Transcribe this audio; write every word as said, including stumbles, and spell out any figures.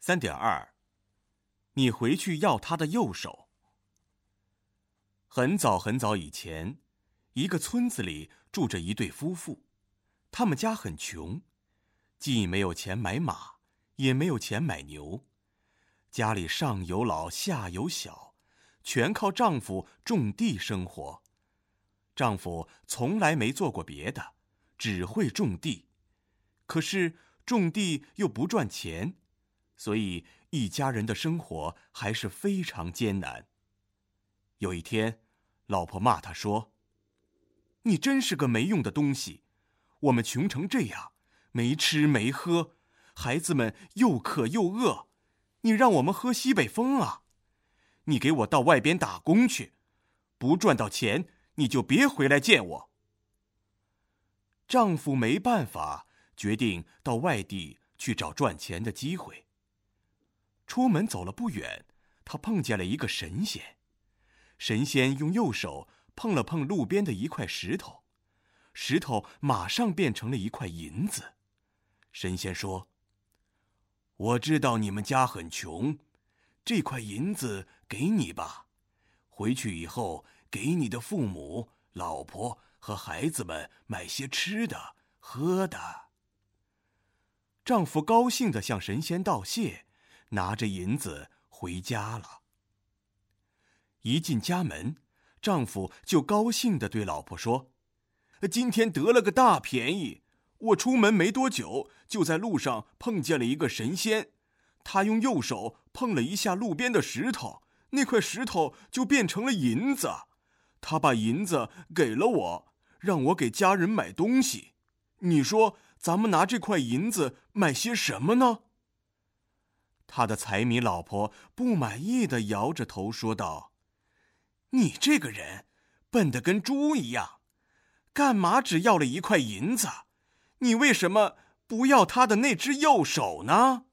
三点二，你回去要他的右手。很早很早以前，一个村子里住着一对夫妇，他们家很穷，既没有钱买马，也没有钱买牛，家里上有老下有小，全靠丈夫种地生活。丈夫从来没做过别的，只会种地，可是种地又不赚钱，所以一家人的生活还是非常艰难。有一天，老婆骂他说：“你真是个没用的东西，我们穷成这样，没吃没喝，孩子们又渴又饿，你让我们喝西北风啊！你给我到外边打工去，不赚到钱，你就别回来见我。”丈夫没办法，决定到外地去找赚钱的机会。出门走了不远，他碰见了一个神仙。神仙用右手碰了碰路边的一块石头，石头马上变成了一块银子。神仙说：“我知道你们家很穷，这块银子给你吧，回去以后给你的父母、老婆和孩子们买些吃的、喝的。”丈夫高兴地向神仙道谢，拿着银子回家了。一进家门，丈夫就高兴地对老婆说：“今天得了个大便宜，我出门没多久，就在路上碰见了一个神仙，他用右手碰了一下路边的石头，那块石头就变成了银子，他把银子给了我，让我给家人买东西。你说咱们拿这块银子买些什么呢？”他的财迷老婆不满意地摇着头说道：“你这个人笨得跟猪一样，干嘛只要了一块银子？你为什么不要他的那只右手呢？”